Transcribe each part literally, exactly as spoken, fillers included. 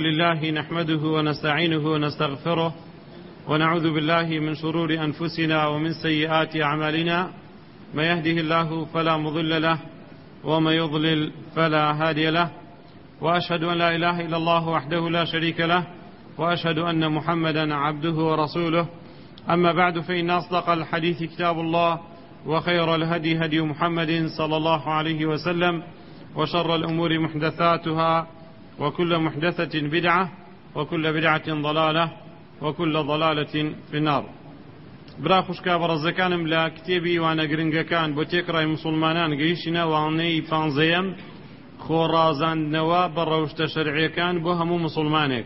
لله نحمده ونستعينه ونستغفره ونعوذ بالله من شرور أنفسنا ومن سيئات أعمالنا، ما يهده الله فلا مضل له وما يضلل فلا هادي له، وأشهد أن لا إله إلا الله وحده لا شريك له، وأشهد أن محمدا عبده ورسوله. أما بعد، فإن أصدق الحديث كتاب الله، وخير الهدي هدي محمد صلى الله عليه وسلم، وشر الأمور محدثاتها، وكل محدثة بدعة، وكل بدعة ضلالة، وكل ضلالة في النار. برا خوشکا بەڕێزەکانم لە کتێبی وانە گرنگەکان بۆ تێکڕای موسڵمانان گەیشتینە وانەی پانزەیەم خۆڕازاندنەوە بە ڕەوشتە شەرعیەکان بۆ هەموو موسڵمانێک.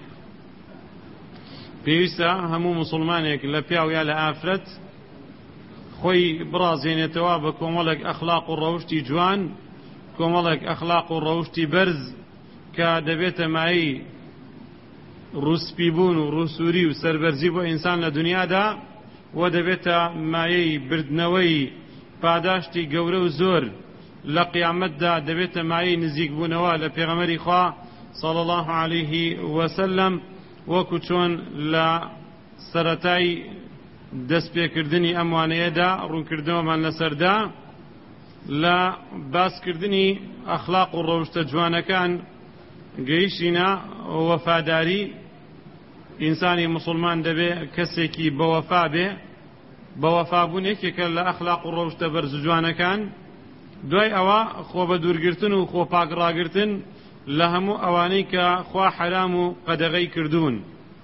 پێویستە هەموو موسڵمانێک لە پیاو یا لە ئافرەت خۆی بڕازێنێتەوە بە کۆمەڵێک ئەخلاق و ڕەوشتی جوان، کۆمەڵێک ئەخلاق و ڕەوشتی بەرز کە دەبێتە مایی ڕووسپیبوون و ڕووسوری و سەربەرزی بۆ ئینسان لە دنیادا، و دەبێتە مایەی بردنەوەی پاداشتی گەورە و زۆر لە قیامەتدا، دەبێتە مایەی نزیکبوونەوە لە پێغەمبەری خوا صلی الله علیه وسلم، وەکو چۆن لە سەرەتای دەستپێکردنی ئەم وانەیەدا ڕوونکردنەوەمان لەسەردا لە باسکردنی ئەخلاق و ڕەوشتە جوانەکان گەیشتینە وەفاداری. ئینسانی مسلمان دەبێ کەسێکی بەوەفا بێ، بەوەفابوون یەکێکە لە ئەخلاق و ڕەوشتە بەرز و جوانەکان. دوای ئەوە خۆ بە دوورگرتن و خۆ پاکڕاگرتن لە هەموو ئەوانەی کە خوا حرام و قەدەغەی کردوون.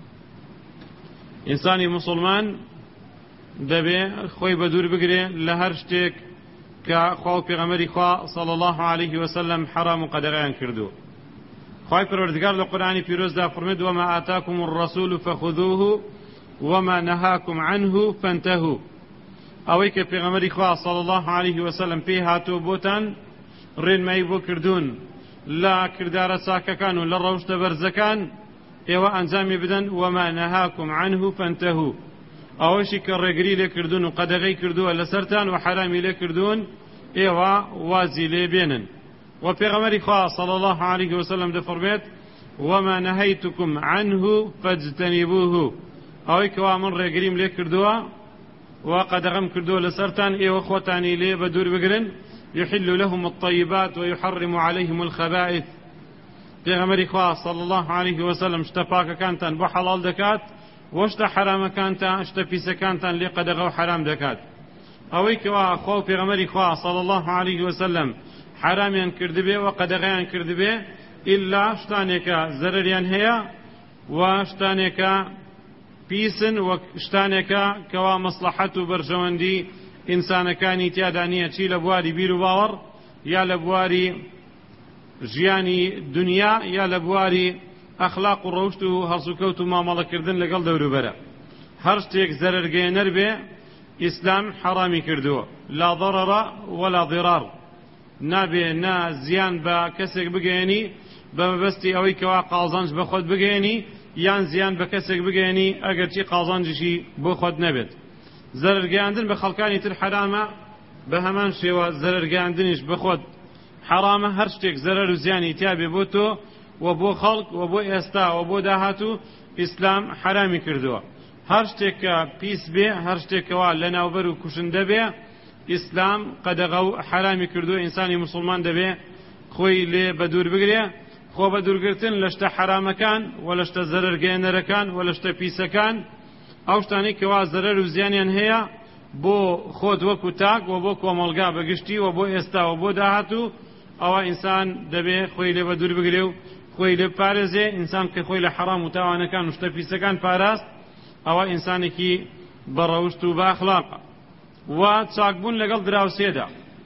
ئینسانی مسلمان دەبێ خۆی بە دوور بگرێ لە هەر شتێک کە خوا و پێغەمبەری خوا صلی الله علیه وسلم حرام و قەدەغەیان کردو. خی پەروەردگار لە قورئانی پیرۆزدا فەرمێت: وما ئاتاکم الرەسول فخذوه وما نهاکم عنه فانتهوا. ئەوەی کە پێغەمبەری خوا صلی الله علیه وسلم پێی هاتووە بۆتان ڕێنمایی بۆ کردوون لە کردارە چاکەکان و لە ڕەوشتە بەرزەکان، ئێوە ئەنجامی بدەن. وما نهاکم عنه فانتهوا. ئەوەشی کە ڕێگری لێ کردوون و قەدەغەی کردووە لەسەرتان و حرامی لێ کردوون، ئێوە وازی لێ بێنن. و پێغەمبەری خوا صلی الله علیه وسلم دەفەرمێت: وما نهیتکم عنه فاجتنبوه. ئەوەی کەوا من ڕێگریم لێ کردووە و قەدەغەم کردووە لەسەرتان، ئێوە خۆتانی لێ بە دوور بگرن. يحل لهم الطيبات ويحرم عليهم الخبائث. پێغەمبەری خوا صلی الله علیه وسلم شتە پاکەکانتان بۆ حەڵال دەکات، و شتە حرامەکانتان، شتە پیسەکانتان لێ قەدەغە و حرام دەکات. ئەوەی کەوا خوا و پێغەمبەری خوا صلی الله علیه وسلم حرامیان کردبێ و قەدەغەیان کردبێ، ئیلا شتانێکە زەرەریان هەیە و شتانێکە پیسن و شتانێکە کەوا مەسلەحەت و بەرژەوەندی ئینسانەکانی تیادا نییە، چی لە بواری بیر و باوەڕ، یا لە بواری ژیانی دنیا، یا لە بواری ئەخلاق و ڕەوشت و هەڵسوکەوت و مامەڵەکردن لەگەڵ دەوروبەرە. هەر شتێک زەرەرگەیەنەر بێ ئیسلام حەرامی کردووە. لا ضەرەرە ولا ضیرار. نابێ نا زیان بە کەسێک بگەێنی بە مەبەستی ئەوەی کەوا قازانج بە خۆت بگەێنی، یان زیان بە کەسێک بگەێنی ئەگەرچی قازانجیشی بۆ خۆت نەبێت. زەرەرگەیاندن بە خەڵکانی تر حرامە، بە هەمان شێوە زەرەرگەیاندنیش بە خۆت حرامە. هەر شتێک زەرەر و زیانی تیابێ بۆ تۆ و بۆ خەڵک و بۆ ئێستا و بۆ داهاتوو، ئیسلام حرامی کردووە. هەر شتێک کە پیس بێ، هەر شتێکەوە لە ناوبەر و کوشندە بێ، ئیسلام قەدەغە و حرامی کردووە. ئینسانی مسلمان دەبێ خۆی لێ بە دوور بگرێ، خۆ بە دوورگرتن لە شتە حرامەکان و لە شتە زەرەرگەیەنەرەکان و لە شتە پیسەکان، ئەو شتانەی کەوا زەرەر و زیانیان هەیە بۆ خۆت وەکو تاک و بۆ کۆمەڵگا بەگشتی و بۆ ئێستا و بۆ داهاتوو، ئەوە ئینسان دەبێ خۆی لێ بە دوور بگرێ و خۆی لێ پارێزێ. ئینسان کە خۆی لە حرام و تاوانەکان و شتە پیسەکان پاراست، ئەوە ئینسانێکی بەڕەوشت و بەئەخلاقە. و چاکبوون لەگەڵ دراوسێدا،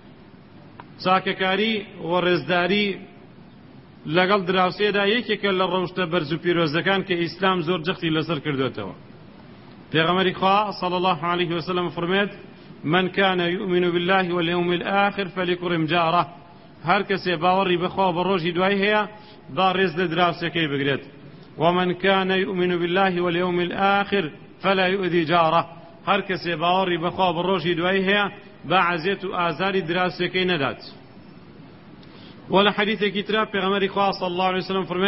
چاکەکاری و ڕێزداری لەگەڵ دراوسێدا یەکێکە لە ڕەوشتە بەرز و پیرۆزەکان کە ئیسلام زۆر جەختی لەسەر کردوێتەوە. پێغەمبەری خوا صلی الله علیه وسلم فەرمێت: من كان يؤمن بالله واليوم الآخر فليكرم جاره. هەر کەسێ باوەڕی بەخوا بە ڕۆژی دوای هەیە، با ڕێز لە دراوسەکەی بگرێت. ومن كان يؤمن بالله واليوم الآخر فلا يؤذي جاره. هەر کەسێ باوەڕی بەخوا بە ڕۆژی دوای هەیە، با عەزیەت و ئازاری دراوسەکەی نەدات. ولا حديث كتاب پیغمبر خوا صلى الله عليه وسلم فرمت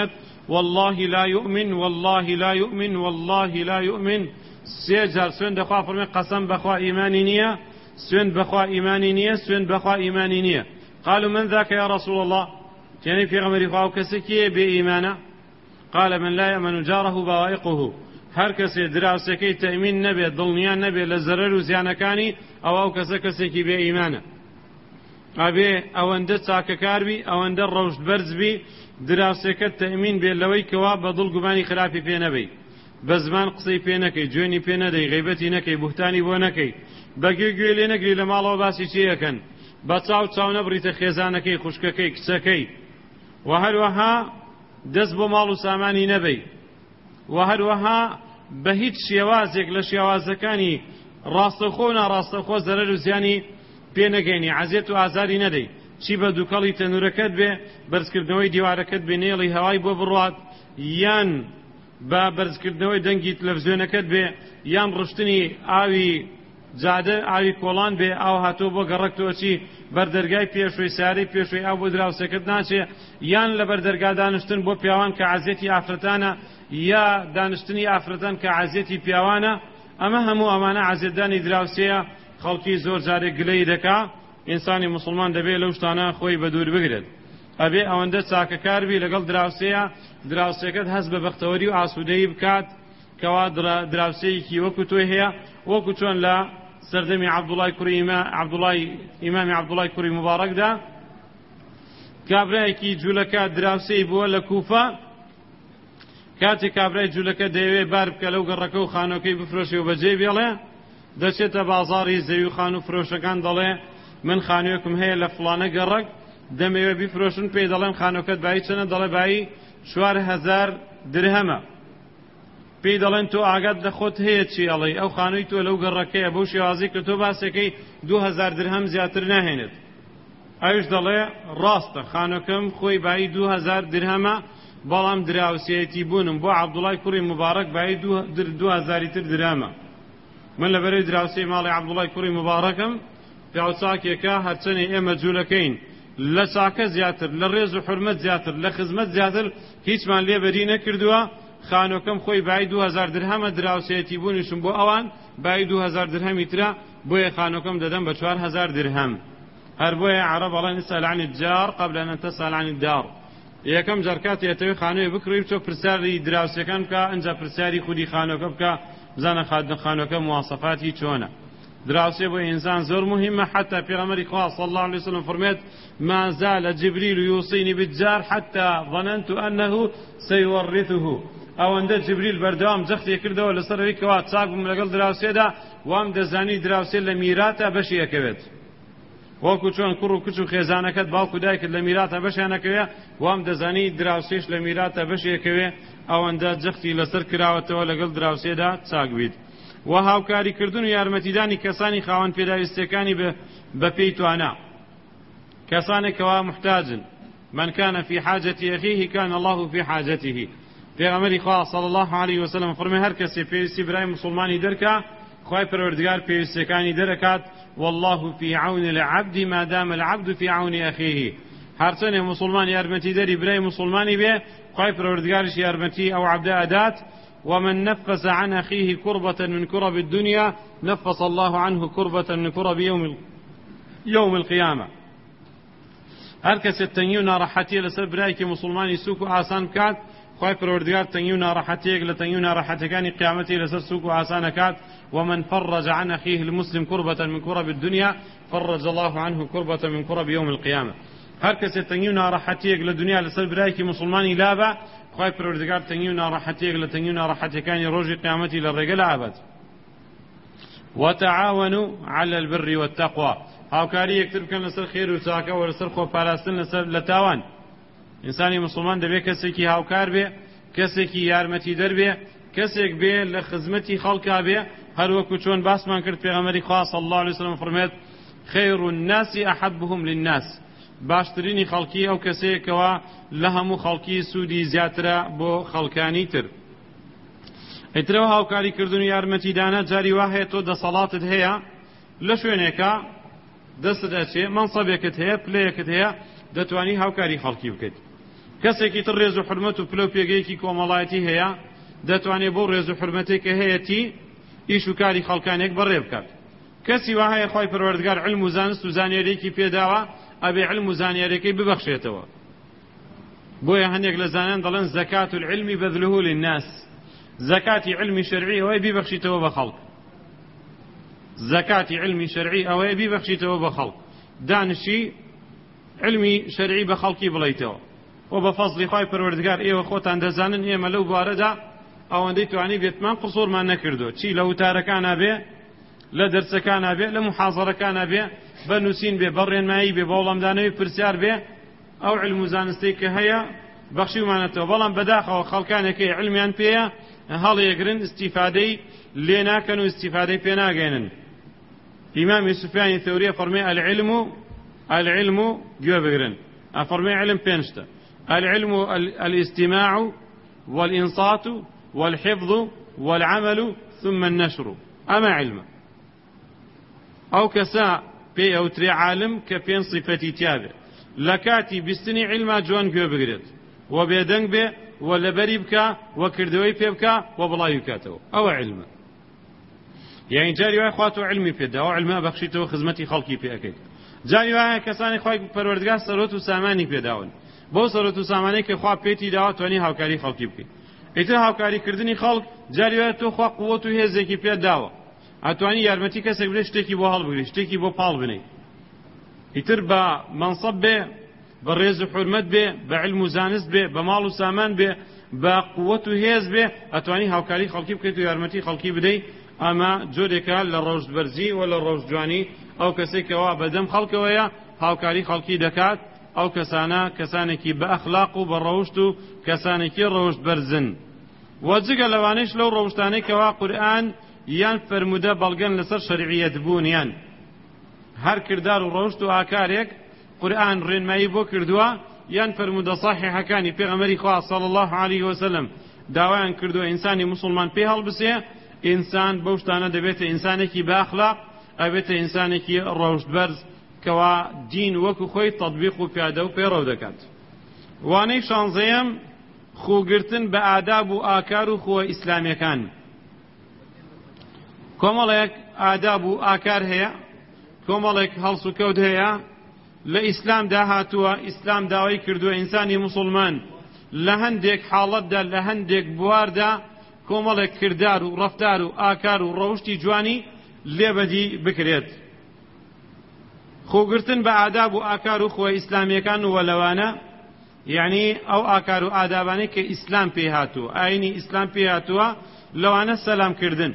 والله لا يؤمن والله لا يؤمن والله لا يؤمن سيجار سوين دخوا فرمي قسم بخوا إيماني نية سوين بخوا إيماني نية سوين بخوا إيماني نية قالوا من ذاك يا رسول الله يعني في غمر خوا كسكي بإيمانه قال من لا يأمن جاره بوائقه هر کسی دراسەکەی تەمین نەبێت دڵنیان نەبێت لە زەرەر و زیانەکانی ئەو ئەو کەسە کەسێکی بێ ئیمانە ئەبێ ئەوەندە چاکەکاربی ئەوەندە ڕەوشتبەرزبی دراسەکەت تەمین بێت لەوەی کەوا بە دڵ گومانی خراپی پێ نەبێت بە زمان قسەی پێ نەکەی جوێنی پێ نەدەی غیبەتی نەکەی بوهتانی بۆ نەکەی بەگوێ گوێ لێ نەگری لە ماڵەوە باسی چی یەکەن بە چاو چاو نەبڕیتە خێزانەکەی خوشکەکەی کچەکەی و هەروەها دەست بۆ ماڵ و سامانی نەبەی و هەروەها بە هیچ شێوازێک لە شێوازەکانی ڕاستەخۆ و ناڕاستەخۆ زەرەر و زیانی پێ نەگەینی عەزیەت و ئازاری نەدەی چی بە دووکەڵی تەنورەکەت بێ بەرزکردنەوەی دیوارەکەت بێ نێڵی هەوای بۆ بڕوات یان بە بەرزکردنەوەی دەنگی تەلەڤیزیۆنەکەت بێ یان ڕشتنی ئاوی جادە ئاوی کۆڵان بێ ئاو هاتۆ بۆ گەڕەکتەوە چی بەردەرگای پێشوەی سارەی پێشوەی ئاو بۆ دراوسەکەت ناچێ یان لە بەردەرگا دانیشتن بۆ پیاوان کە عەزیەتی ئافرەتانە یا دانیشتنی ئافرەتان کە عەزیەتی پیاوانە ئەمە هەموو ئەمانە عەزیەتدانی دراوسەیە خەڵکی زۆر جارێک گلەی دەکا ئینسانی مسلمان دەبێت لەو شتانە خۆی بە دوور بگرێت ئەبێ ئەوەندە چاکەکاربی لەگەڵ دراوسەیە دراوسەکەت هەست بە بەختەوەری و ئاسوودەیی بکات کەوا دراوسەیەکی وەکو تۆی هەیە وەکو چۆن لە سەردەمی عەبدوڵای کوڕی عەبدوڵای ئیمامی عەبدوڵای کوڕی مبارەکدا کابرایەکی جوولەکە دراوسەی بووە لە کوفە کاتێک کابرای جوولەکە دەیەوێت بار بکە لەو گەڕەکە و خانۆکەی بفرۆشێ و بەجێ بێڵێ دەچێتە بازاڕی زەوی و خان و فرۆشەکان دەڵێ من خانوویەکم هەیە لە فڵانە گەڕەک دەمەوێت بیفرۆشن پێی دەڵێن خانۆکەت بای چەنە دەڵێ بای چوار هەزار درهەمە پێی دەڵێن تۆ ئاگات لە خۆت هەیە چی ئەڵێ ئەو خانووی تۆ لەو گەڕەکەیە بەو شێوازی کە تۆ باسەکەی دوو هەزار درهەم زیاتر ناهێنێت ئەویش دەڵێ ڕاستە خانۆکەم خۆی بای دوو هەزار درهەمە بەڵام دراوسێتی بوونم بۆ عەبدوڵای کوڕی مبارەک بای دوو هەزاری تر درهەمە من لەبەرەوەی دراوسەی ماڵی عەبدوڵای کوڕی مبارەکەم پیاو چاکێکە هەرچەنێ ئێمە جوولەکەین لە چاکە زیاتر لە ڕێز و حورمەت زیاتر لە خزمەت زیاتر هیچمان لێبەری نەکردووە خانۆکەم خۆی بای دوو هەزار درهەمە دراوسێتی بوونیشم بۆ ئەوان بای دوو هەزار درهەمی ترە بۆیە خانۆکەم دەدەم بە چوار هەزار درهەم هەر بۆیە عەرەب ئەڵێن اسأل عن الجار قبل أن تسأل عن الدار یەکەم جار کاتی ئەتەوێ خانووی بکڕی بچۆ پرسیاری دراوسەکان بکە ئەنجا پرسیاری خودی خانۆکە بکە بزانە خانۆکە مواصفاتی چۆنە دراوسێ بۆ ئینسان زۆر مهمە حتى پێغەمبەری خوا صلی الله عليه وسلم فرمێت ما زال جبريل يوصيني بالجار حتى ظننت أنه سيورثه ئەوەندە جبریل بەردەوام جەختی کردەوە لەسەرەوەی کەوا چاک بووم لەگەڵ دراوسێدا وام دەزانی دراوسێ لە میراتە بەشی ئەکەوێت وەکو چۆن کوڕ و کچ و خێزانەکەت باوکو دایکت لە میراتە بەشیانەکەوێ وام دەزانی دراوسێش لە میراتە بەشی ئەکەوێ ئەوەندە جەختی لەسەر کراوەتەوە لەگەڵ دراوسێدا چاک بیت و هاوکاریکردن و یارمەتیدانی کەسانی خاوەن پێداویستەکانی بە پێی توانە کەسانێکەوە محتاجن من كان في حاجة أخيه كان الله في حاجته پێغەمبەری خوا صلی الله علیه وسلم فەرمووی هەر کەسێ پێویستی برای مسلمانی دەرکا خوای پەروەردگار پێویستیەکانی دەرەکات والله في عون العبد ما دام العبد في عون أخيه هەرچەندێ مسلمان یارمەتیدەری برای مسلمانی بێ خوای پەروەردگاریش یارمەتی ئەو عەبدە ئەدات ومن نفس عن أخيه كربة من كرب الدنيا نفس الله عنه كربة من كرب يوم يوم القيامة هەر کەسێ تەنگی و ناڕەحەتیە لەسەر برایەکی مسلمانی سووک و ئاسان بکات خوای پەروەردگار تەنگی و ناڕەحەتیەک لە تەنگی و ناڕەحەتیەکانی قیامەتی لەسەر سووک و ئاسان ئەکات ومن فرج عن أخيه المسلم كربة من كرب الدنيا فرج الله عنه كربة من كرب يوم القيامة هەر کەسێ تەنگی و ناڕەحەتیەک لە دنیا لەسەر برایەکی مسلمانی لابە خوای پەروەردگار تەنگی و ناڕەحەتیەک لە تەنگی و ناڕەحەتیەکانی ڕۆژی قیامەتی لە ڕێگە لابەت وتعاونوا على البر والتقوى هاوکاری یەکتر بکەن لەسەر خێر و چاکەوە لەسەر خۆپاراستن لەسەر لە تاوان ئینسانی مسلمان دەبێت کەسێکی هاوکار بێ کەسێکی یارمەتیدەر بێ کەسێک بێ لە خزمەتی خەڵکا بێ هەروەکو چۆن باسمان کرد پێغەمبەری خوا صلی الله عليه وسلم فەرمێت خەیر الناس أحبهم للناس باشترینی خەڵکی ئەو کەسەیەکەوە لە هەموو خەڵکی سوودی زیاترە بۆ خەڵکانی تر ئیترەوە هاوکاریکردن و یارمەتیدانە جاری وا هەیە تۆ دەسەڵاتت هەیە لە شوێنێکە دەستت ئەچێ مەنسەبێکت هەیە پلەیەکت هەیە دەتوانی هاوکاری خەڵکی بکەیت کەسێکی تر ڕێز و حرمەت و پلە و پێگەیەکی کۆمەڵایەتی هەیە دەتوانێت بۆ ڕێز و حرمەتێک کە هەیەی ئیش و کاری خەڵکانێک بەڕێ بکات. کەسی وا هەیە خۆی پەروەردگار علم و زانست و زانیاریەکی پێداوە ئەبێ علم و زانیاریەکەی ببەخشێتەوە. بۆیە هەندێک لە زانان دەڵێن زەکات العلمی بەذلهو للناس، زەکاتی علمی شەرعی ئەوەی بیبەخشیتەوە بە خەڵک، زەکاتی علمی شەرعی ئەوەیە بیبەخشیتەوە بە خەڵک، دانشی علمی شەرعی بە خەڵکی بڵیتەوە. و بە فەزلی خۆی پەروەردگار ئێوە خۆتان دەزانن ئێمە لەو بارەدا ئەوەندەی توانی بێتمان قسوورمان نەکردو، چی لە وتارەکانە بێ، لە دەرسەکانە بێ، لە محاضەرەکانە بێ، بە نووسین بێ، بە ڕێنمایی بێ، بە وەڵامدانەوەی پرسیار بێ، ئەو علم و زانستەی کە هەیە بەخشیمانەتەوە. بەڵام بەداخەوە خەڵکانێکی علمیان پێیە هەڵیەگرن، ئیستیفادەی لێ ناکەن و ئیستیفادەی پێ ناگەێنن. ئیمامی سوفیانی تەوریە فەرمێ العلم العلم گوێ بگرن، ئەفەرمێ علم پێنجتە: العلم الاستماع والإنصات والحفظ والعمل ثم النشر. أما علم أو كسا بي أو تري عالم كبين صفتي تابع لكاتي بستني علم جوان كيو بقريت وبيدنگ بي ولا بريبك وكردوي بيبك وبلا يكاتو أو علم. يعني جاري واحد خواتو علمي بيدا أو علماء بخشيتو خدمتي خلقي بي أكيد. جاري واحد كساني خواهي پروردگار سروت و ساماني بيداون بۆ سەرۆت و سامانەی کە خوا پێتی داوە توانی هاوکاری خەڵکی بکەیت. ئیتر هاوکاریکردنی خەڵک جاری وایە تۆ خوا قووەت و هێزێکی پێت داوە، ئەتوانی یارمەتی کەسێک بدەیت شتێکی بۆ هەڵبگریت، شتێکی بۆ پاڵ بنێیت. ئیتر بە مەنسەب بێ، بە ڕێز و حورمەت بێ، بە علم و زانست بێ، بە ماڵ و سامان بێ، بە قووەت و هێز بێ، ئەتوانی هاوکاری خەڵکی بکەیت و یارمەتی خەڵکی بدەیت. ئەمە جۆرێکە لە ڕۆژبەرزی و لە ڕۆژجوانی ئەو کەسێکەوە بەدەم خەڵکەوەیە هاوکاری خەڵکی دەکات. ئەو کەسانە کەسانێکی بە ئەخلاق و بە ڕەوشت و کەسانێکی ڕەوشت بەرزن. وەجگە لەوانەیش لەو ڕەوشتانەی کەوا قورئان یان فەرموودە بەڵگەن لەسەر شەرعیەت بوونیان، هەر کردار و ڕەوشت و ئاکارێک قورئان ڕێنمایی بۆ کردووە یان فەرموودە صاحیحەکانی پێغەمبەری خوا صلی الله علیه وسلم داوایان کردووە ئینسانی موسڵمان پێ هەڵبسێ، ئینسان بەو شتانە دەبێتە ئینسانێکی بە ئەخلاق، ئەبێتە ئینسانێکی ڕەوشت بەرز کەوا دین وەکو خۆی تەطبیق و پیادە و پێڕەو دەکات. وانەی شانزەیەم خوگرتن بە ئاداب و ئاکار و خۆ ئیسلامیەکان. کۆمەڵێک ئاداب و ئاکار هەیە، کۆمەڵێک هەڵس و کەوت هەیە لە ئیسلامدا هاتووە. ئیسلام داوای کردووە ئینسانی موسڵمان لە هەندێک حاڵەتدا، لە هەندێک بواردا کۆمەڵێک کردار و ڕەفتار و ئاکار و ڕەوشتی جوانی لێبەدی بکرێت. خوگرتن بە ئاداب و ئاکار و خۆ ئیسلامیەکان و وەلەوانە، یعنی ئەو ئاکار و ئادابانەی کە ئیسلام پێی هاتووە، ئاینی ئیسلام پێی هاتووە، لەوانە سەلامکردن.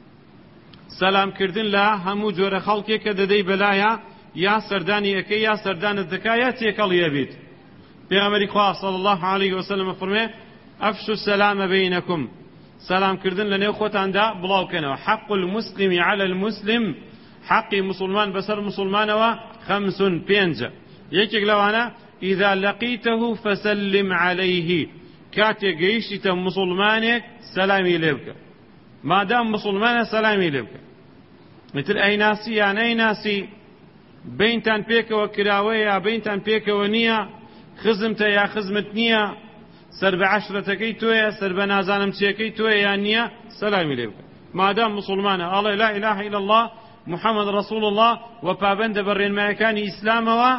سەلامکردن لە هەموو جۆرە خەڵکێک کە دەدەی بەلایە، یا سەردانی ئەەکەی یا سەردانت دەکا یا تێکەڵیە بیت. پێغەمبەری خوا صلی الله علیه وسلم فەرمێ ئەفشوا السلام بینکم، سەلامکردن لە نێو خۆتاندا بڵاوکەنەوە. حق المسلم على المسلم، حقی مسلمان بەسەر مسلمانەوە خەمسون پێنجە. یەکێک لەوانە ئیذا لەقیتەه فەسەلم عەلەیه، کاتێک گەیشتیتە مسلمانێک سەلامی لێ بکە، مادام مسلمانە سەلامی لێ بکە. متر ئەیناسی یان ئەیناسی، بینتان پێکەوە کراوەیە یا بینتان پێکەوە نییە، خزمتە یا خزمت نییە، سەر بە عەشرەتەکەی تۆیە، سەر بە نازانم چیەکەی تۆیە یان نییە، سەلامی لێ بکە. مادام مسلمانە ئەڵێ لا إله إلا الله محمد رسول الله و پابەندە بە ڕێنمایەکانی ئیسلامەوە،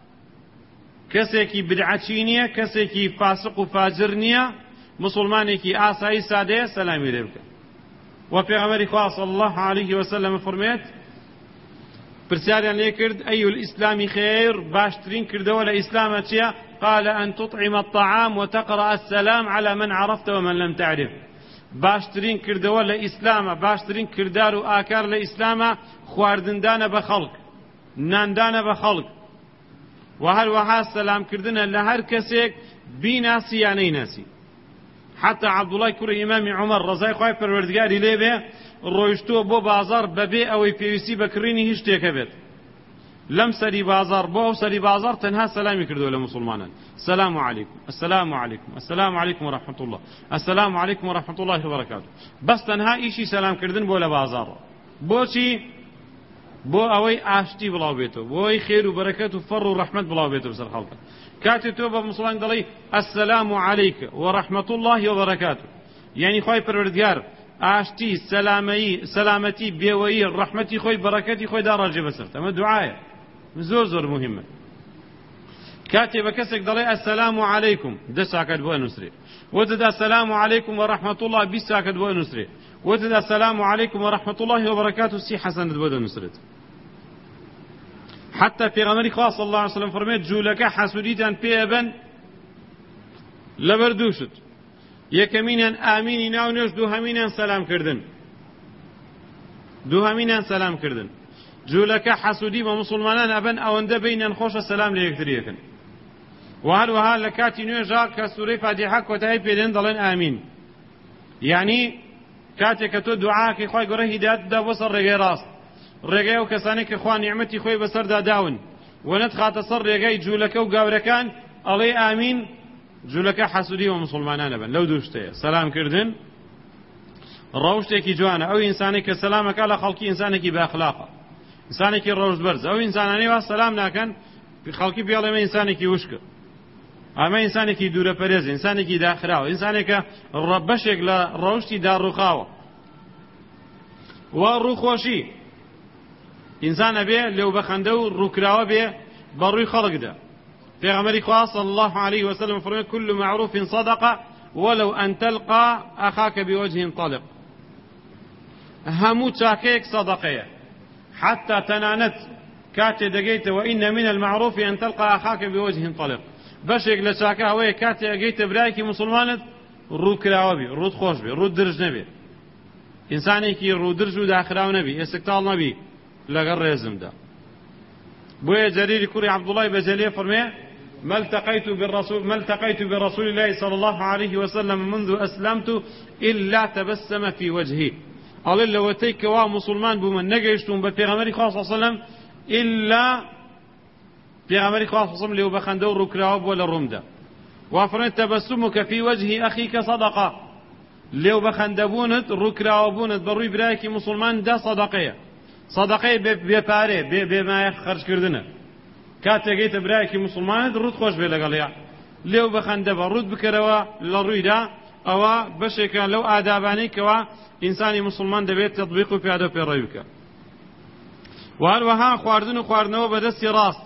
کەسێکی بدعەچی نییە، کەسێکی فاسق و فاجر نییە، مسلمانێکی ئاسایی سادەیە، سەلامی لێ بکە. و پێغەمبەری خوا صلی الله علیه وسلم فەرمێت، پرسیاریان لێ کرد ئەی الئیسلامی خیر، باشترین کردەوە لە ئیسلامە چییە؟ قال أن تطعم الطعام وتقرأ السلام على من عرفت ومن لم تعرف. باشترین کردەوە لە ئیسلامە، باشترین کردار و ئاکار لە ئیسلامە خواردندانە بە خەڵک، ناندانە بە خەڵک، و هەروەها سەلامکردنە لە هەر کەسێک بیناسی یان نەیناسی. حتا عەبدوڵای کوڕی ئیمامی عومەر ڕەزای خوای پەروەردگاری لێ بێ ڕۆیشتووە بۆ بازاڕ بەبێ ئەوەی پێویستی بە کڕینی هیچ شتێکە بێت. لەم سەری بازاڕ بۆ ئەو سەری بازاڕ تەنها سەلامی کردووە لە مسلمانان، السلام علیکم السلام علیکم السلام علیکم ورحمة الله السلام علیکم ورحمة الله وبركاته. بەس تەنها ئیشی سەلامکردن بۆ لە بازاڕە. بۆچی؟ بۆ ئەوەی ئاشتی بڵاو بێتەوە، بۆ ئەوەی خێر و بەرەکەت و فەڕ و ڕەحمەت بڵاو بێتەوە سەر خەڵکە. كاتي توبة مسلمان دلي السلام عليك ورحمة الله وبركاته يعني خوي پروردگار آشتی سلامتی سلامتی بیویی رحمتی خوی برکتی خوی دار راجع بسرت اما دعایه زور زور مهمه كاتب كسك دلي السلام عليكم ده ساكت بو نسري وتدا السلام عليكم ورحمة الله بي ساكت بو نسري وتدا السلام عليكم ورحمة الله وبركاته سي حسن بو نسرت حتى في غمري خاص الله عليه وسلم فرميت جولك حسوديتان بيبن لبردوشت يكمينا آميني ناو نوش دو همينا سلام كردن دو همينا سلام كردن جولك حسودي ومسلمانان أبن أو اند بين خوش السلام ليكتريكن وهل وهل لكاتي نوجا كسوري فاتحة كوتاي بيدن دلن آمين يعني كاتي كتو دعاء خوي قره هدايات دا وصل رجاي راس رجاي وكساني كخوان نعمتي خوي بسر دا داون ونتخات صر رجاي جولك وقاوركان علي آمين جولك حسودي ومسلمانان أبن لو دوشتي سلام كردن روشتي جوانا أو إنساني كسلامك على خلقي إنسانك بأخلاقه إنسانك روش برز أو إنساناني والسلام لكن في خلقي بيالي ما إنسانك وشك أما إنسانك دورة برز إنسانك داخراو إنسانك ربشك لروشتي دار رخاوة والرخوشي إنسان بيه لو بخندو ركراوة بيه بروي خلق ده في غمري خاص صلى الله عليه وسلم فرمي كل معروف صدقة ولو أن تلقى أخاك بوجه طلق همو تاكيك صدقية حتى تنانت كاتي دقيت وإن من المعروف أن تلقى أخاك بوجه طلق بشك لشاكا وي كاتي دقيت برايكي مسلمانت رود كراوة بي رود خوش بي رود درج نبي إنساني كي رود درج وداخراو نبي استقتال نبي لغر ريزم ده بويا جرير كوري عبد الله بجليه فرمي ما التقيت بالرسول ما التقيت برسول الله صلى الله عليه وسلم منذ أسلمت إلا تبسم في وجهي قال لو تيك وا مسلمان بمن نجشتم بفيغمري خاص صلى الله عليه وسلم إلا فيغمري خاص صلى الله عليه وسلم لو بخندور ركراوب ولا رمده وافرن تبسمك في وجه أخيك صدقة لو بخندبونت ركراوبونت بروي برايك مسلمان ده صدقية صدقية بباري بما يخرج كردنا كاتجيت برايك مسلمان رد خوش بلغاليا لو بخندب رد بكروا لروي ده أو بشك لو آداباني كوا إنساني مسلمان دبيت تطبيقه في هذا في رأيك وهل وها خواردن خواردنوا بدس راس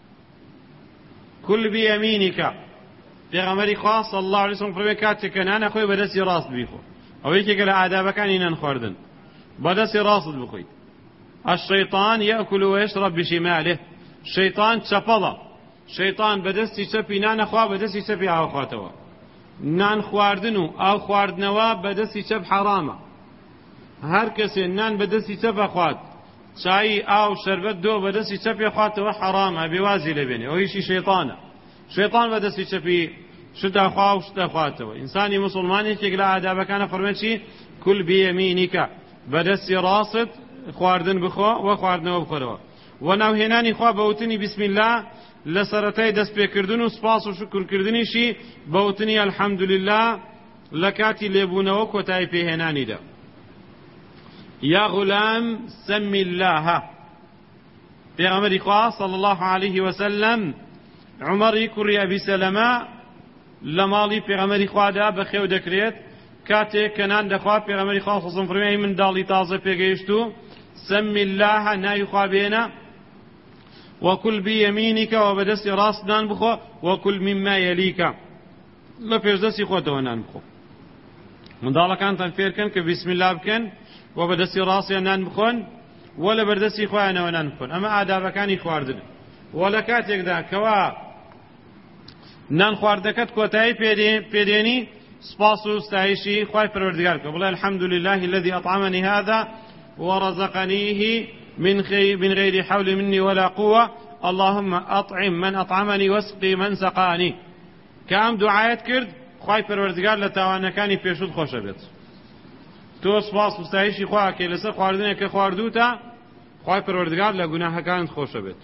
كل بيمينك في غمري خاص الله عليه وسلم فرمي كاتك أنا أخوي بدس راس بيخو أو يكي قال آدابك أننا خواردن بدس راس بخوي الشيطان يأكل ويشرب بشماله الشيطان تشفضه شيطان بدس يشفي نان أخوة بدس يشفي أو أخواتوا نان خواردنو أو خواردنوا بدس يشف حرامه هر کسی نان بدستی چپ خواد چای او شربت دو بدستی چپ خواد و حرامه بیوازی لبینه او هیچی شیطانه شیطان بدستی چپی شد خواه و شد خواد و انسانی مسلمانی که گلا آدابه کانه فرمچی کل بیمینیکا بدستی راست خواردن بخوا و خواردن بخوروا و نوهنانی خواه بوتنی بسم الله لسرتای دست پیکردن و سپاس و شکر کردنی شی بوتنی الحمدلله لکاتی لبونه و کتای پیهنانی ده يا غلام سم الله في غمر خاص صلى الله عليه وسلم عمر يكري أبي سلمة لمالي في غمر خوادا بخيو دكريت كاتي كنان دخوا في غمر خاص صنفرمي من دالي تازة في جيشتو سم الله ناي خوابينا وكل بيمينك وبدس راس نان بخو وكل مما يليك لا فيش دسي خوتو نان بخو من دالك أنت الفير كان كبسم الله بكن وبدسي راسي نان بخون ولا بردسي خوانا ونان بخون أما آداب كاني خواردن ولا كاتيك دا كوا نان خواردكت كوتاي بيديني سباسو استعيشي خواي پروردگار كبلا الحمد لله الذي أطعمني هذا ورزقنيه من, خي من غير حول مني ولا قوة اللهم أطعم من أطعمني واسقي من سقاني كام دعايات كرد خواي پروردگار لتاوانا كاني بيشود خوشبت تو سپاس مستعیشی خواه که لسر خواردنه که خواردو تا خواه پروردگار لگناه کانت خوشه بید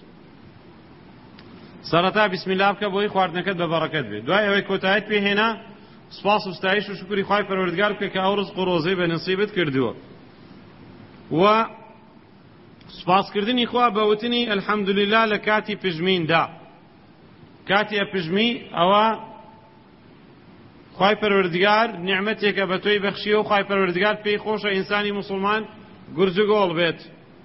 سرطا بسم الله بکه بوی خواردنکت ببرکت بید دوای اوی کتایت پی هنا سپاس مستعیش و شکری خواه پروردگار بکه که او رزق و روزی به نصیبت کردو و سپاس کردنی خواه بوتنی الحمدلله لکاتی پجمین دا کاتی ئەپژمی ئەوە خوای پەروەردگار نیعمەتێکە بە تۆی بەخشیوە و خوای پەروەردگار پێی خۆشە ئینسانی موسڵمان گورج و گۆڵ بێت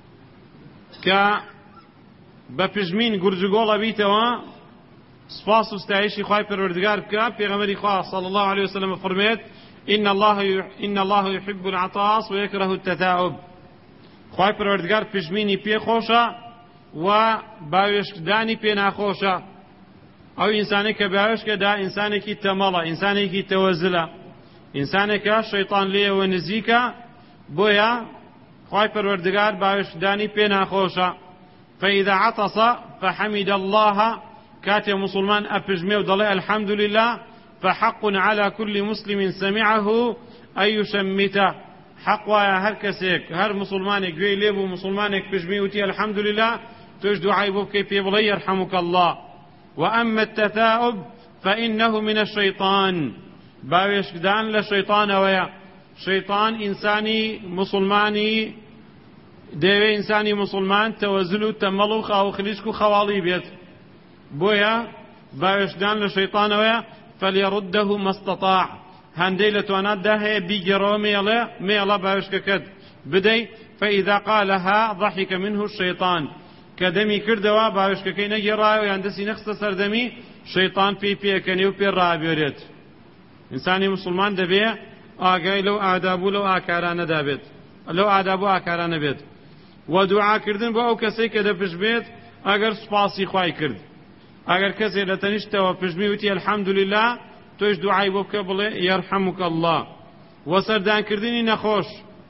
کە بە پژمین گورج و گۆڵ ئەبیتەوە سپاس و ستایشی خوای پەروەردگار بکە. پێغەمبەری خوا صلی الله عليه وسلم فەرمێت إن الله إن الله يحب العطاس ويكره التثاؤب. خوای پەروەردگار پژمینی پێ خۆشە و باوێشکدانی پێ ناخۆشە. ئەو ئینسانێک کە باوێشکەدا ئینسانێکی تەمەڵە، ئینسانێکی تەوەزلە، ئینسانێکە شەیطان لێەوە نزیکە، بۆیە خوای پەروەردگار باوێشکدانی پێ ناخۆشە. فإذا عطس فحمد الله كاتي مسلمان أبجمي ودلي الحمد لله فحق على كل مسلم سمعه أن يشمته. حق ويا هر كسيك هر مسلمانك جوي ليبو مسلمانك بجمي وتي الحمد لله تجدو عيبو كيف يبلي يرحمك الله. وأما التثاؤب فإنه من الشيطان. باويش دان لشيطان ويا شيطان إنساني مسلماني دەوێ ئینسانی مسلمان تەوەزل و تەمەڵ و خاوخلیشک و خەواڵی بێت. بۆیە باوێشدان لە شەیطانەوەیە فەلیەڕودەه مەستەطاع. هەندەی لە تواناتدا هەیە بیگەڕەوە مێڵێ مێڵە باوێشکەکەت بدەی. فەئیذا قالها ضحك منه الشەیطان. کە دەمی کردەوە باوێشکەکەی نەگێڕایەوە یان دەستی نەخستە سەردەمی شەیطان پێی پێکەنێ و پێ ڕابێرێت. ئینسانی مسلمان دەبێ ئاگای لەو ئاداب و لەو ئاکارانەدا بێت، لەو ئاداب و ئاکارانە بێت و دوعاکردن بۆ ئەو کەسەی کە دەپژمێت ئەگەر سوپاسی خوای کرد. ئەگەر کەسێک لە تەنیشتەوە پژمی وتی الحەمدولله تۆش دوعای بۆ بکە بڵێ یەرحەموک الله. و سەردانکردنی نەخۆش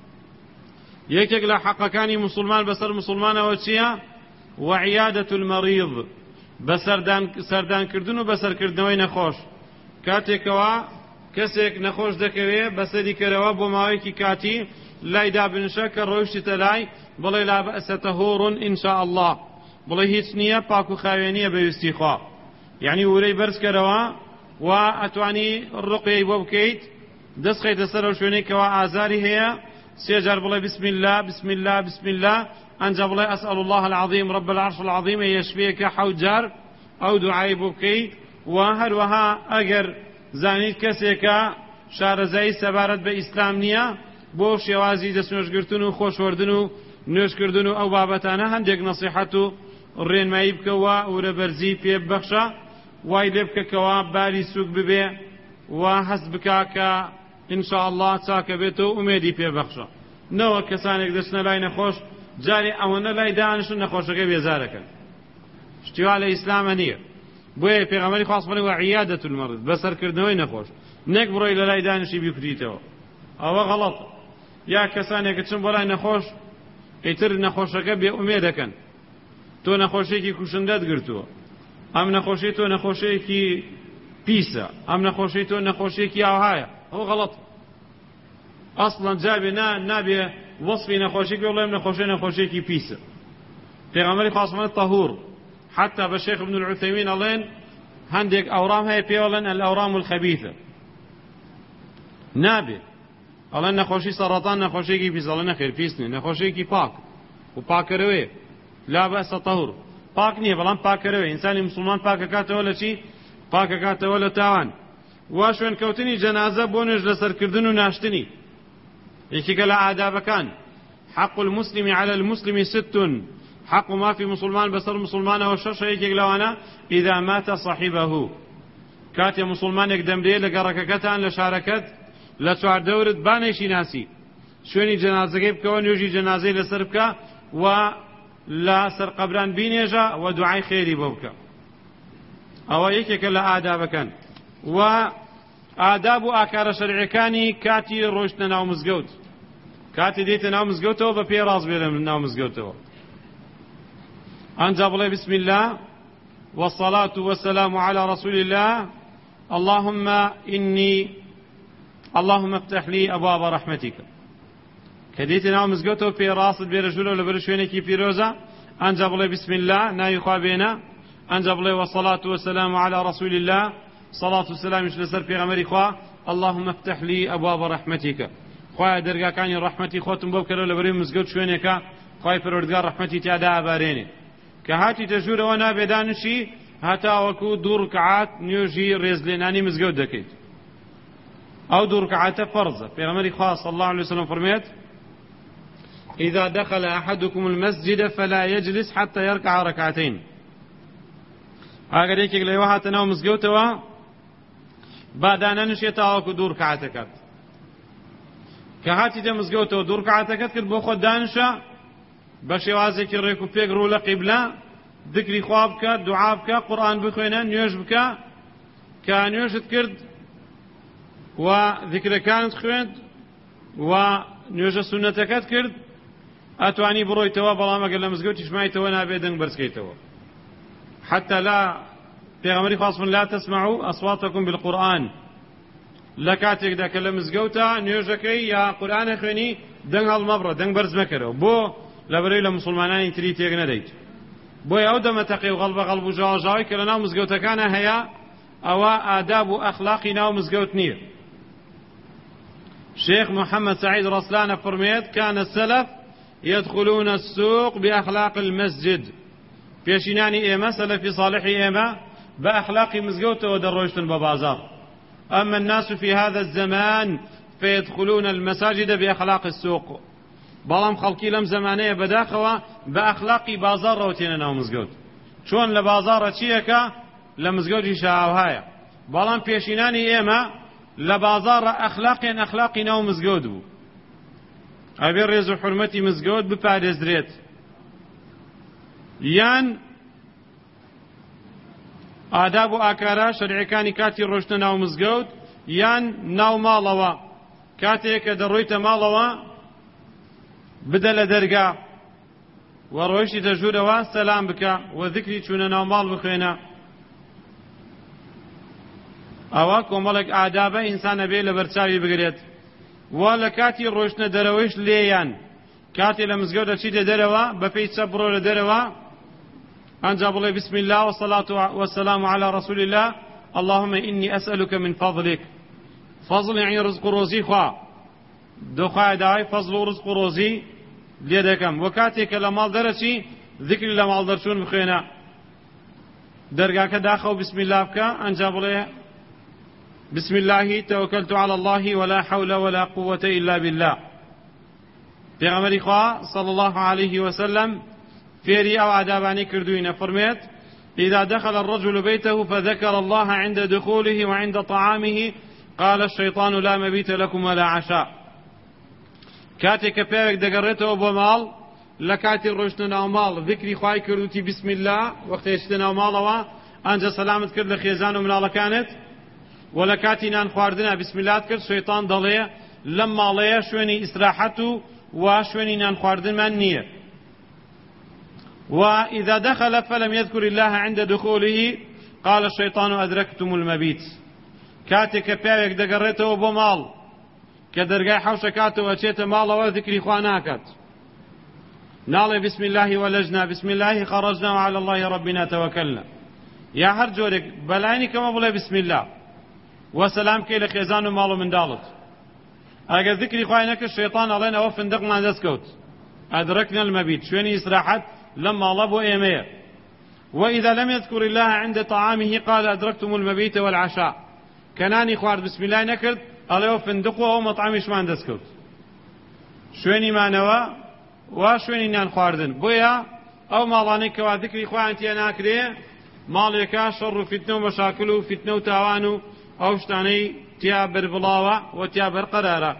یەکێک لە حەقەکانی مسلمان بەسەر مسلمانەوە چییە؟ وعیادەة المەریض، بە سەردانکردن و بەسەرکردنەوەی نەخۆش. کاتێکەوە کەسێک نەخۆش دەکەوێت بەسەری کەرەوە بۆ ماوەیەکی کاتی لای دابنشە کە ڕۆیشتە لای بڵێ لا بەئسە تەهوڕن ئینشاء الله، بڵێ هیچ نییە پاک و خاوێنیە بەویستی خوا. یعنی ورەی بەرز کەرەوە و ئەتوانی ڕقیەی بۆ بکەیت دەست خەیتە سەر ئەو شوێنەی کەوا ئازاری هەیە سێ جار بڵێ بسم الله بسم الله بسم الله، ئەنجا بڵێ ئەسأل الله العظيم رب العرش العظيم یەشفێکە حەوت جار ئەو دوعای بۆ بکەیت. و هەروەها ئەگەر زانیت کەسێکە شارەزایی سەبارەت بە ئیسلام نییە بۆ شێوازی دەستنوێژگرتن و خۆشوەردن و نوێژکردن و ئەو بابەتانە هەندێک نەسیحەت و ڕێنمایی بکەوە وورەبەرزی پێ ببەخشە، وای لێ بکەکەوە باری سوک ببێ و هەست بکا کە ئینشاء الله چاکە بێتەوە ئومێدی پێ بەخشە. نەوە کەسانێک دەچنە لای نەخۆش جارێ ئەوەنە لای دانیشن نەخۆشەکە بێزارەکەن. شتیوا لە ئیسلامە نییە. بۆیە پێغەمبەری خوا فەرمووی وعیادەة المەریض، بەسەرکردنەوەی نەخۆش، نەک بڕۆی لە لای دانیشی بیکوتیتەوە، ئەوە غەڵەتە. یا کەسانێکە چن بۆ لای نەخۆش ئیتر نەخۆشەکە بێ ئومێدەکەن تۆ نەخۆشیێکی کوشندەت گرتووە، ئەم نەخۆشی تۆ نەخۆشیێکی پیسە، ئەم نەخۆشی تۆ نەخۆشیێکی ئاوهایە، ئەوە غەڵەتە. ئەسڵەن جابێ نابێ وەصفی نەخۆشی پێ بڵێم نەخۆشی نەخۆشیێکی پیسە. پێغەمبەری خوا فەرمووی طەهوور. حتى بشيخ ابن العثيمين ألين هندك أورام هي بيولن الأورام الخبيثة نابي ألين نخوشي سرطان نخوشي كي بيس ألين خير بيسني نخوشي كي باك وباك روي لا بأس طهور باك نيه بلان باك روي إنسان مسلمان باك كاته ولا شيء باك كاته ولا تاوان واشوين كوتني جنازة بونج لسر كردنو ناشتني يكي لا آداب كان حق المسلم على المسلم ست حق ما في مسلمان بسر مسلمان وشش هيك لوانا إذا مات صاحبه كاتي مسلمان يقدم ليه لقرككتان لشاركت لسوار دورت بانيشي ناسي شوني جنازة بكون يجي جنازة لسربك ولا سر قبران بينيجا ودعاء خيري بوك أو هيك لا آداب كان وآداب آكار شرعكاني كاتي روشنا ناو مزقوت كاتي ديت ناو مزقوتو وبي راس بيرم ناو مزقوتو أنجا بلي بسم الله والصلاة والسلام على رسول الله اللهم إني اللهم افتح لي أبواب رحمتك كديتنا ومزقوته في راس بيرجوله لبرشوينك في روزة أنجا بلي بسم الله نايو خوابينا أنجا بلي والصلاة والسلام على رسول الله صلاة والسلام يشلسر في غمري خوا اللهم افتح لي أبواب رحمتك خوا درقا كان رحمتي خوتم بوكرو لبري مزقوت شوينك خواي فرودقار رحمتي تعدى أباريني کە هاتی تەژوورەوە نابێدانشی هەتاوەکو دوو ڕکعات نوێژی ڕێزلێنانی مزگەوت دەکەیت. ئەو دوو ڕکعاتە فەرزە. پێغەمبەری خوا صلی الله عليه وسلم فەرمێت: إذا دخل أحدكم المسجد فلا يجلس حتى يركع ركعتين. ئەگەر یەکێک لەوە هاتە ناو مزگەوتەوە با دانەنشێت تاوەکو دوو ڕکعاتەکەت. کە هاتیتە مزگەوتەوە دوو ڕکعاتەکەت کرد بۆ خۆت دانشە بە شێوازێکی ڕێک و پێک ڕوو لە قیبلە ذکری خوا بکە، دوعا بکە، قورئان بخوێنە، نوێژ بکە. کە نوێژت کرد و ذکرەکانت خوێند و نوێژە سونەتەکەت کرد ئەتوانی بڕۆیتەوە، بەڵام ئەگەر لە مزگەوتیش مایتەوە نابێ دەنگ بەرزکەیتەوە. حتى لا پێغەمبەری خوا فەرمووی: لا تسمعوا أصواتكم بالقرآن. لە کاتێکدا کە لە مزگەوتە نوێژەکەی یا قورئانە خوێنی دەنگ هەڵمەبڕە، دەنگ بەرز مەکەرەوە. بۆ لەبەرەوەی لە موسڵمانانی تری تێک نەدەیت. بۆیە ئەو دەمەتەقی و غەڵبە غەڵب و ژاواژاوی کە لە ناو مزگەوتەکانە هەیە ئەوە ئاداب و ئەخلاقی ناو مزگەوت نییە. شيخ محمد سعيد رسلان فرميت: كان السلف يدخلون السوق بأخلاق المسجد. بيشيناني إيما سلفي صالحي إيما بأخلاق مزقوت ودروشتن ببازار. أما الناس في هذا الزمان فيدخلون المساجد بأخلاق السوق. بلام خلقي لم زمانية بداخوا بأخلاق بازار روتيننا ومزقوت. شون لبازار تشيكا لمزقوت شاوهايا. بلام بيشيناني إيما لبازار أخلاقي أخلاقي ناو مزقود بو. أبي ريز حرمتي مزقود بپارێز درێت. یان ئاداب و ئاکارە شەرعیەکانی کاتی ڕۆشتە ناو مزگەوت یان ناو ماڵەوە. کاتێک کە دەڕۆیتە ماڵەوە بدە لە دەرگا و ڕۆیشتە ژوورەوە سەلام بکە و ذکری چوونە ناو ماڵ بخوێنە. ئەوە کۆمەڵێک ئادابە ئینسانە بێ لە بەرچاوی بگرێت. وا لە کاتی ڕۆشتنە دەرەوەیش لێیان کاتێ لە مزگەوت دەچیتە دەرەوە بەپێی چەپ بڕۆ لە دەرەوە ئەنجا بڵێ: بسم الله والصلاة والسلام على رسول الله اللهم إني أسألك من فضلك. فضل يعني رزق و ڕۆزی خوا. دۆخوایە داوای فەزڵ و ڕزق و ڕۆزی لێ دەکەم. و کاتێک کە لە ماڵ دەرەچی ذکری لە ماڵ دەرچوون بخوێنە. دەرگاکە داخەوە بسم الله بکە ئەنجا بڵێ: بسم الله توكلت على الله ولا حول ولا قوة إلا بالله. پیغمبری خوا صلى الله عليه وسلم فێری ئەو ئادابانەی کردووینە. فەرمێت: إذا دخل الرجل بيته فذكر الله عند دخوله وعند طعامه قال الشيطان لا مبيت لكم ولا عشاء. کاتێک کە پیاوێک دەگەڕێتەوە بۆ ماڵ لە کاتی ڕۆشتنە ناو ماڵ ذکری خوای کردوتی بسم الله وەختێشتە ناو ماڵەوە ئەنجا سەلامت کرد لە خێزان و مناڵەکانت و لە کاتی نان خواردنە بسم الله کرد شەیطان دەڵێ لەم ماڵەیە شوێنی ئیستراحەت و و شوێنی نان خواردنمان نییە. وإذا دخل فلم يذكر الله عند دخوله قال الشيطان أدركتم المبيت. کاتێک کە پیاوێک دەگەڕێتەوە بۆ ماڵ کە دەرگای حەوشەکاتەوە چێتە ماڵەوە ذکری خوا ناکات. ناڵێ بسم الله ولجنا بسم الله خرجنا وعلى الله ربنا توكلنا. یا هەر جۆرێک بەلایانی کەمە بڵێ بسم الله وسلام کەی لە خێزان و ماڵ و منداڵت. ئەگەر ذکری خوای نەکرد شەیطان ئەڵێن ئەوە فندقمان دەستکەوت. ئەدرەکنا المەبیت شوێنی ئیستراحەت لەم ماڵە بۆ ئێمەیە. وإذا لم يذكر الله عند طعامه قال أدركتم المبيت والعشاء. كناني خوارد بسم الله نكرد أليو فندق وهو مطعمش ما دەستکەوت. شوێنی مانەوە و شوێنی نان خواردن. بۆیە ئەو ماڵانەی کەوا ذکری خوایان تێ ناکرێ ماڵێکە شەڕ و فیتنە و مەشاکل و فیتنە و تاوان و ئەو شتانەی تیا بەربڵاوە و تیا بەرقەرارە.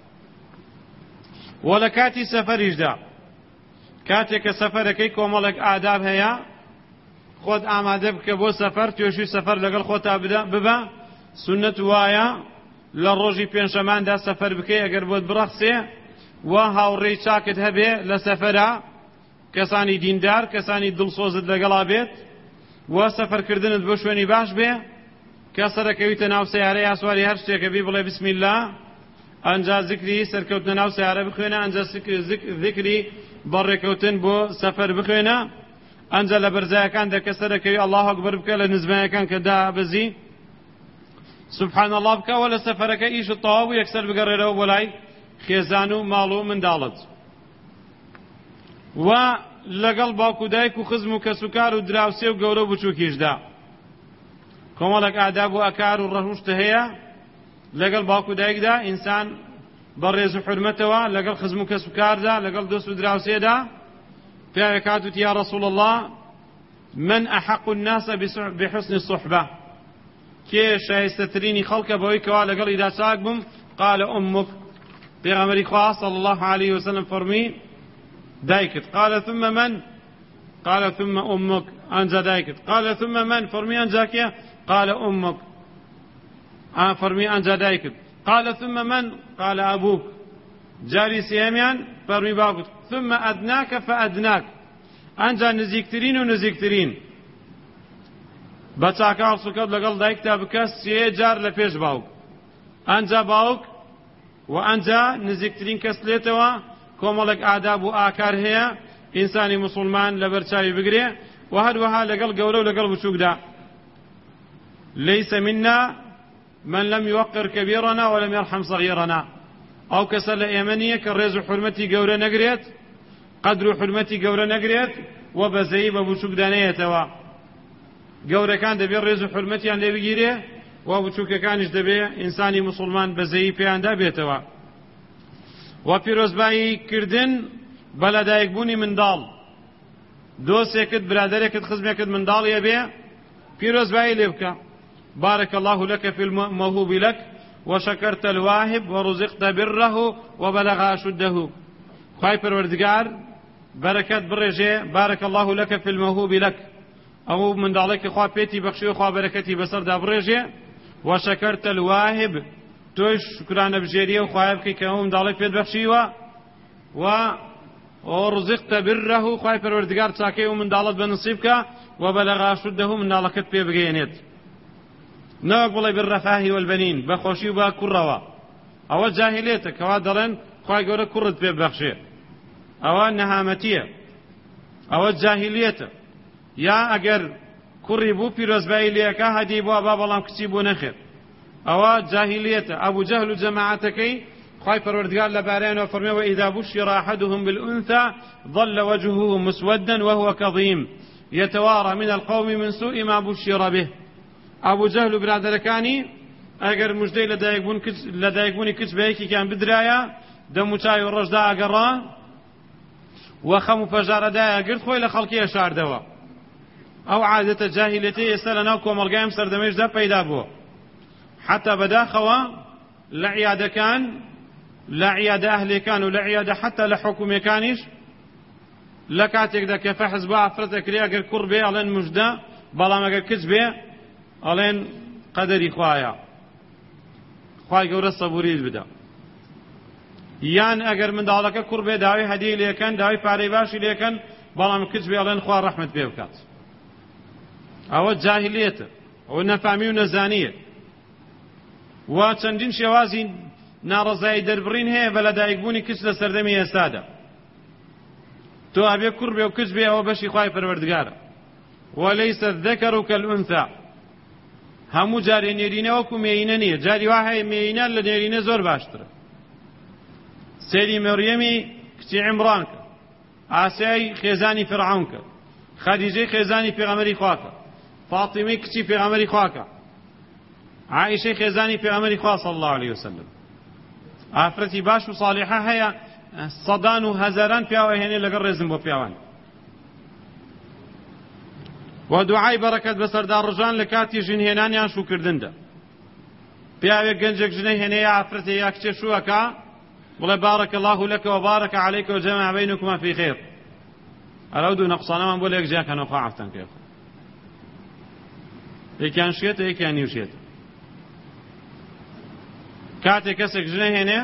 و لە کاتی سەفەریشدا کاتێک کە سەفەرەکەی کۆمەڵێک ئاداب هەیە خۆت ئامادە بکە بۆ سەفەر توێژی سەفەر لەگەڵ خۆتا ببە. سنەت وایە لە ڕۆژی پێنجشەماندا سەفەر بکەی ئەگەر بۆت بڕەخسێ و هاوڕێی چاکت هەبێ لە سەفەرە کەسانی دیندار کەسانی دڵسۆزت لەگەڵا بێت و سەفەرکردنت بۆ شوێنی باش بێ کە سەرەکەویتە ناو سەیارە یا سواری هەر شتێکە بی بڵێ بسم الله ئەنجا ذکری سەرکەوتنە ناو سەیارە بخوێنە ئەنجا ذکری بەڕێکەوتن بۆ سەفەر بخوێنە ئەنجا لە بەرزایەکان دەکە سەرەکەوی الله ئەکبەر بکە لە نزمایەکان کە دابەزی سبحان الله بکە و لە سەفەرەکە ئیشت تەواو بوو یەکسەر بگەڕێرەوە بۆ لای خێزان و ماڵ و منداڵت. و لەگەڵ باوکو دایک و خزم و کەسوکار و دراوسێ و گەورە و بچووکیشدا کۆمەڵێک ئاداب و ئەکار و ڕەهوشتە هەیە لەگەڵ باوکو دایکدا ئینسان بە ڕێز و حورمەتەوە لەگەڵ خزم و کەس و کاردا لەگەڵ دۆست و دراوسێدا پیاوێک هاتووتی یا ڕەسوڵ الله من أحق الناس بحسن الصحبة كي شايستتريني خلق بوي كوا لقل إذا ساق بم قال أمك بيغمري خواه صلى الله عليه وسلم فرمي دايكت قال ثم من قال ثم أمك أنزا دايكت قال ثم من فرمي أنزاكيا قال أمك آه فرمي أنزا دايكت قال ثم من قال أبوك جاري سياميان فرمي باوكت ثم أدناك فأدناك ئەنجا نزیکترین و نزیکترین بە چاکە هەڵسوکەوت لەگەڵ دایکتا بکە سێ جار لە پێش باوک ئەنجا باوک و ئەنجا نزیکترین کەس لێتەوە کۆمەڵێک ئاداب و ئاکار هەیە ئینسانی موسڵمان لەبەر چاوی بگرێ و هەروەها لەگەڵ گەورە و لەگەڵ بچووکدا ليس منا من لم يوقر كبيرنا ولم يرحم صغيرنا ئەو کەسە لە ئێمە نییە کە ڕێز و حورمەتی گەورە نەگرێت قدر و حرمەتی گەورە نەگرێت و بەزەیی بە بچووکدانەیەتەوە گەورەکان دەبێت ڕێز و حرمەتیان لێ بگیرێ و بچووکەکانیش دەبێت ئینسانی موسڵمان بەزەیی پێیاندا بێتەوە و پیرۆزباییکردن بە لەدایکبوونی منداڵ دۆستێکت برادەرێکت خزمێکت منداڵیە بێ پیرۆزبایی لێ بکە بارك الله لك في الموهوب لك وشكرت الواهب ورزقت بره وبلغ أشده خواهی پروردگار برکت برێژێ بارك الله لك في الموهوب لك ئەو منداڵێکی خوا پێتی بەخشی و خوا بەرەکەتی بەسەردا بڕێژێ وشكرت الواهب تۆی شکرانە بژێریە و خوای بکەی کە ئەو منداڵێک پێت بەخشیوە و ورزقت بره خواهی پروردگار چاکەی و منداڵت بەنسیب بکە وبلغ أشده منداڵەکەت پێ بگەێنێت نەوەک بڵێ بالرەفاهی والبەنین بەخۆشی و بە کوڕەوە ئەوە جاهیلێتە کەوا دەڵێن خوای گەورە کوڕت پێ بەخشێ ئەوە نەهامەتیە ئەوە جاهیلیەتە یا ئەگەر کوڕی بوو پیرۆزبایی لێەکە هەدی بووە با بەڵام کچی بوو نەخێت ئەوە جاهیلیەتە ئەبوو جەهل و جەماعەتەکەی خوای پەروەردگار لەبارەیانەوە فەرمێ وإذا بشر أحدهم بالأنثى ظل وجهه مسودا وهو كظيم يتوارى من القوم من سوء ما بشر به ئەبوو جەهل و برادەرەکانی ئەگەر موژدەی لەدایکبوونی کچ بەیەکێکیان بدرایە دەموچاوی و ڕۆژدا ئەگەڕا و خەم و پەژارەدایە گرت خۆی لە خەڵکی ئەشاردەوە ئەو عادەتە جاهیلەتی ئێستا لەناو کۆمەڵگەی ئەم سەردەمەیشدا پەیدا بووە حتا بەداخەوە لە عیادەکان لە عیادە ئەهلەکان و لە عیادە حتا لە حکومەکانیش لە کاتێکدا کە فەحز بە ئافرەت ئەکرێ ئەگەر کوڕ بێ ئەڵێن موژدە بەڵام ئەگەر کچ بێ ئەڵێن قەدەری خوایە خوای گەورە سەبووریت بدە یان ئەگەر منداڵەکە کوڕ بێ داوای هەدیە لێکەن داوای پارەی باشی لێکەن بەڵام کچ بێ ئەڵێن خوا ڕەحمەت پێ بکات ئەوە جاهیلیەتە ئەوە نەفامی و نەزانیە و چەندین شێوازی ناڕەزایی دەربڕین هەیە بە لەدایکبوونی کچ لە سەردەمی ئێستادا تۆ ئەبێ کوڕ بێ و کچ بێ ئەوە بەشی خوای پەروەردگارە وەلەیسە الذەکەر کەلئونثا هەموو جارێ نێرینە وەکو مێینە نییە جاری وا هەیە مێینە لە نێرینە زۆر باشترە سێری مەریەمی کچی عیمڕان کە ئاسیای خێزانی فیرعەون کە خەدیجەی خێزانی پێغەمبەری خوا کە فاتیمەی کچی پێغەمبەری خوا کە عایشەی خێزانی پێغەمبەری خوا صلی الله علیه وسلم ئافرەتی باش و صالحە هەیە سەدان و هەزاران پیاوە هێنێ لەگەڵ ڕێزم بۆ پیاوان و دوعای بەرەکەت بەسەردا ڕژان لە کاتی ژنهێنانیان شوکردندا پیاوێک گەنجێک ژنەی هێنەیە ئافرەتێ یا کچێ شووەکە بڵێ بارك الله لك وبارك عليك وجمع بينكما في خير ئەلەو دوو نەقسانەمان بۆ لە یەک جیاکەنەوە خوا عەفتان کەی یەکیان شێتە یەکیان نیوشێتە کاتێک کەسێک ژنە هێنێ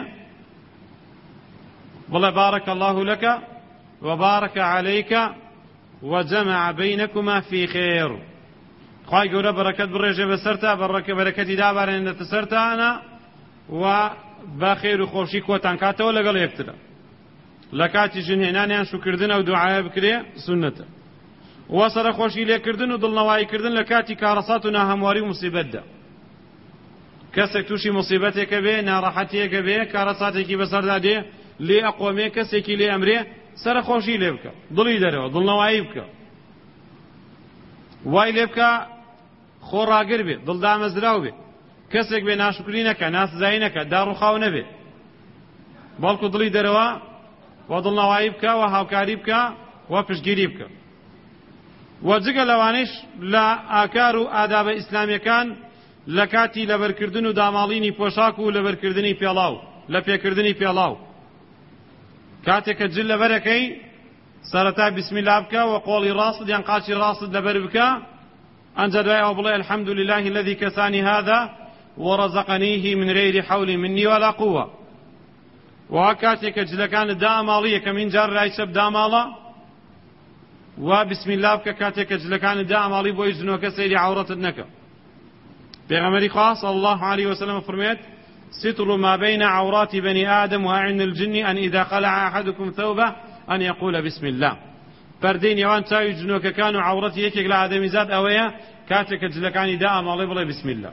بڵێ بارك الله لك وبارك عليك وجمع بينكما في خير خوای گەورە بەرەکەت بڕێژێ بەسەرتا بەرەکەتی دابارێنێتە سەرتانە و با خێر و خۆشی کۆتان کاتەوە لەگەڵ یەکترە لە کاتی ژنهێنانیان شوکردنە و دوعایە بکرێ سونەتە و سەرخۆشی لێکردن و دڵنەواییکردن لە کاتی کارەسات و ناهەمواری و موسیبەتدا کەسێک تووشی موسیبەتێکە بێ ناڕەحەتیەکە بێ کارەساتێکی بەسەردا دێ لێ ئەقۆمێ کەسێکی لێ ئەمرێ سەرخۆشی لێ بکە دڵی دەرەوە دڵنەوایی بکە وای لێ بکە خۆ ڕاگر بێ دڵدامەزراو بێ کەسێک بێ ناشکری نەکە ناسزایی نەکە داڕوخاو نەبێ بەڵکو دڵی دەرەوە و دڵنەوایی بکە و هاوکاری بکە و پشتگیری بکە و جگە لەوانەیش لە ئاکار و ئادابە ئیسلامیەکان لە کاتی لەبەرکردن و داماڵینی پۆشاک و لەبەرکردنی پێڵاو لە پێکردنی پێڵاو کاتێککە جل لەبەرەکەی سەرەتا بسمیلا بکە و قۆڵی ڕاست یان قاچی ڕاست لەبەر بکە ئەنجا دوای ئەو بڵێ الحەمد لله الذي كساني هذا ورزقنيه من غير حول مني ولا قوة و کاتێککە جلەکانت داماڵیە کە من جار لای چەپ داماڵە و بسمیلا بکە کاتێککە جلەکانت داماڵی بۆی ژنۆکە سەیری عەورەتت نەکە پێغەمبەری خوا صلی الله عليه وسلم فرمێت ستر ما بين عورات بني آدم وأعين الجن أن إذا خلع أحدكم ثوبه أن يقول بسم الله پەردەی نێوان چاوی جنۆکەکان و عەورەتی یەکێک لە ئادەمیزاد ئەوەیە کاتێککە جلەکانی داماڵی بڵێ بسم الله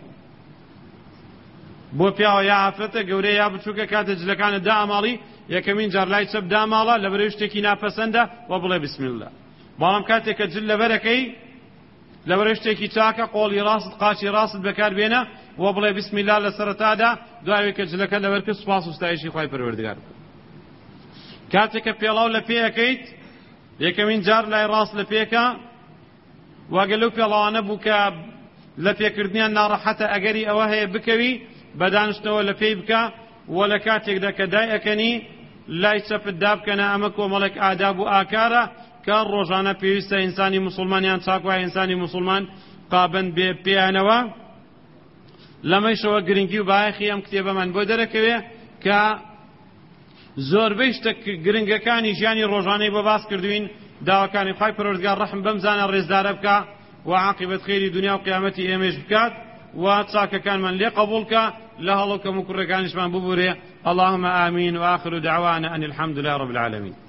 بۆ پیاوە یا ئافرەتە گەورەی یا بچووکە کاتە جلەکانت داماڵی یەکەمین جار لای چەپ داماڵە لەبەرەوەی شتێکی ناپەسەندە و بڵێ بسم الله بەڵام کاتێککە جل لەبەرەکەی لەبەرەوەی شتێکی چاکە قۆڵی ڕاست قاچی ڕاست بەکاربێنە و بڵێ بسم الله لە سەرەتادا دوای کە جلەکە لەبەر کرد سوپاس و ستایشی خوای پەروەردگار کاتێککە پێڵاو لە پێەکەیت یەکەمین جار لای ڕاست لە پێکە واگە لەو پێڵاوانە بوو کە لە پێکردنیان ناڕەحەتە ئەگەری ئەوە هەیە بکەوی بەدانشتەوە لە پێی بکە و لە کاتێکدا کە دای ئەکەنی لای چەپت دابکەنە ئەمە کۆمەڵێک ئاداب و ئاکارە کە ڕۆژانە پێویستە ئینسانی موسڵمانیان چاکوای ئینسانی موسڵمان قابند بێ پێیانەوە لەمەیشەوە گرنگی و بایەخی ئەم کتێبەمان بۆ دەرەکەوێ کە زۆربەی شتە گرنگەکانی ژیانی ڕۆژانەی بۆ باس کردوین داواکانی خوای پەروەردگار ڕەحم بەم زانە ڕێزدارە بکە و عاقبەت خێری دنیا و قیامەتی ئێمەش بکات و چاکەکانمان لێ قبول کە لە هەڵەو کەم و کوڕەکانیشمان ببورێ اللهم آمين وآخر دعوانا أن الحمد لله رب العالمين